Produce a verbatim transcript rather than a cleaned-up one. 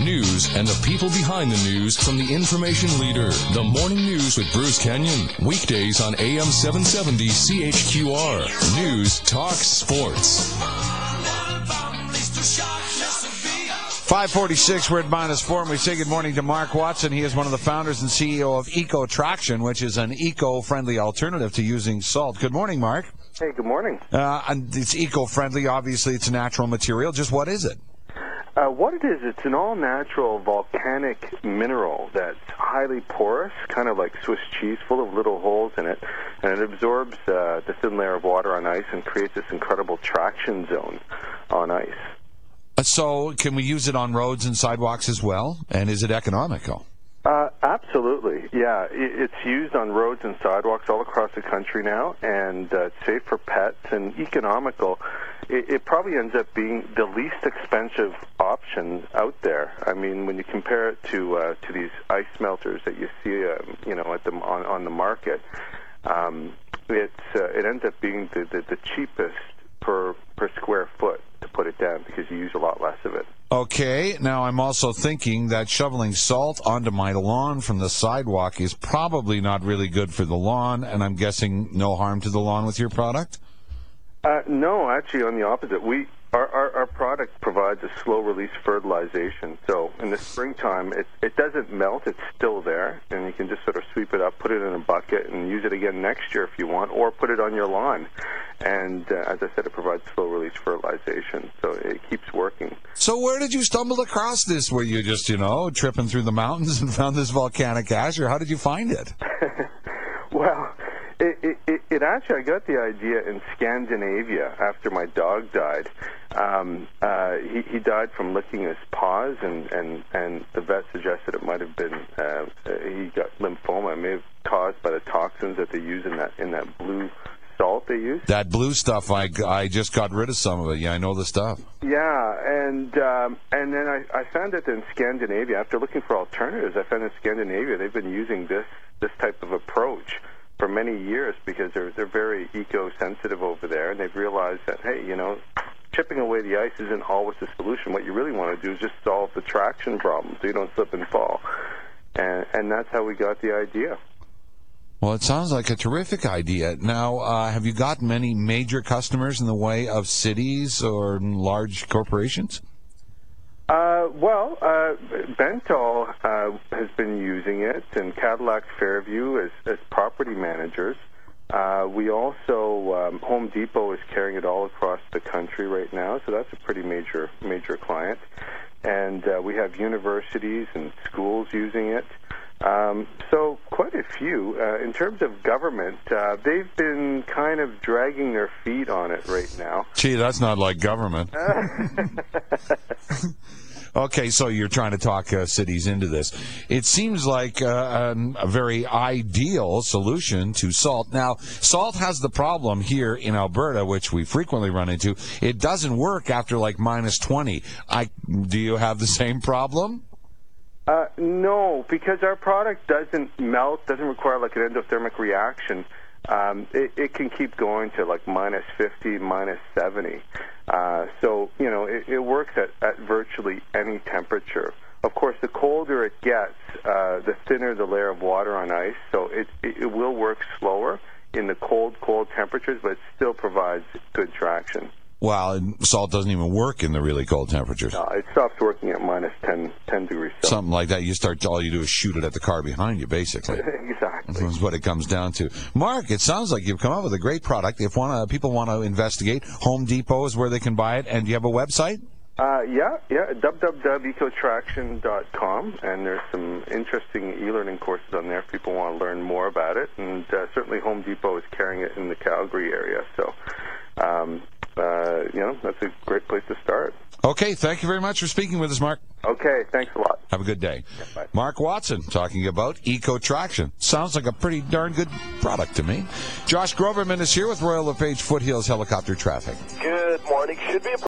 news, and the people behind the news from the information leader. The Morning News with Bruce Kenyon. Weekdays on A M seven seventy C H Q R. News Talk Sports. five forty-six, we're at minus four, and we say good morning to Mark Watson. He is one of the founders and C E O of Eco-Traction, which is an eco-friendly alternative to using salt. Good morning, Mark. Hey, good morning. Uh, and it's eco-friendly. Obviously, it's a natural material. Just what is it? Uh, what it is, it's an all-natural volcanic mineral that's highly porous, kind of like Swiss cheese, full of little holes in it, and it absorbs uh, the thin layer of water on ice and creates this incredible traction zone on ice. Uh, so can we use it on roads and sidewalks as well? And is it economical? Uh, absolutely, yeah. It's used on roads and sidewalks all across the country now, and uh, it's safe for pets and economical. It, it probably ends up being the least expensive option out there. I mean, when you compare it to uh, to these ice melters that you see, uh, you know, at the on, on the market, um, it's uh, it ends up being the, the, the cheapest per per square foot to put it down because you use a lot less of it. Okay, now I'm also thinking that shoveling salt onto my lawn from the sidewalk is probably not really good for the lawn, and I'm guessing no harm to the lawn with your product? Uh, no, actually, on the opposite. We our, our, our product provides a slow-release fertilization. So in the springtime, it, it doesn't melt. It's still there, and you can just sort of sweep it up, put it in a bucket, and use it again next year if you want, or put it on your lawn. And uh, as I said, it provides slow-release fertilization, so it keeps working. So where did you stumble across this? Were you just, you know, tripping through the mountains and found this volcanic ash, or how did you find it? Well, it, it, it, it actually, I got the idea in Scandinavia after my dog died. Um, uh, he, he died from licking his paws, and, and, and the vet suggested it might have been, uh, he got lymphoma. It may have caused by the toxins that they use in that in that blue salt they use. That blue stuff, I, I just got rid of some of it. Yeah, I know the stuff. Yeah, and um, and then I, I found that in Scandinavia, after looking for alternatives, I found in Scandinavia they've been using this this type of approach for many years because they're they're very eco-sensitive over there, and they've realized that, hey, you know, chipping away the ice isn't always the solution. What you really want to do is just solve the traction problem so you don't slip and fall. And, and that's how we got the idea. Well, it sounds like a terrific idea. Now, uh, have you got many major customers in the way of cities or large corporations? Uh, well, uh, Bentall uh, has been using it, and Cadillac Fairview as, as property managers. Uh, we also, um, Home Depot is carrying it all across the country right now, so that's a pretty major, major client. And uh, we have universities and schools using it. Um, so quite a few. Uh, in terms of government, uh, they've been kind of dragging their feet on it right now. Gee, that's not like government. Okay, so you're trying to talk uh, cities into this. It seems like uh, um, a very ideal solution to salt. Now, salt has the problem here in Alberta, which we frequently run into. It doesn't work after like minus twenty. I, do you have the same problem? Uh, no, because our product doesn't melt, doesn't require like an endothermic reaction. Um, it, it can keep going to like minus fifty, minus seventy. Uh, so, you know, it, it works at, at virtually any temperature. Of course, the colder it gets, uh, the thinner the layer of water on ice, so it, it, it will work slower in the cold, cold temperatures, but it still provides good traction. Well, salt doesn't even work in the really cold temperatures. No, it stops working at minus ten, ten degrees Celsius. Something like that. You start, all you do is shoot it at the car behind you, basically. Exactly. That's what it comes down to. Mark, it sounds like you've come up with a great product. If wanna, people want to investigate, Home Depot is where they can buy it. And do you have a website? Uh, yeah, yeah, w w w dot eco traction dot com, and there's some interesting e-learning courses on there if people want to learn more about it. And uh, certainly Home Depot is carrying it in the Calgary area, so um, uh, you know, that's a great place to start. Okay, thank you very much for speaking with us, Mark. Okay, thanks a lot. Have a good day. Yeah, bye. Mark Watson talking about Eco-Traction. Sounds like a pretty darn good product to me. Josh Groverman is here with Royal LePage Foothills Helicopter Traffic. Good morning. Should be a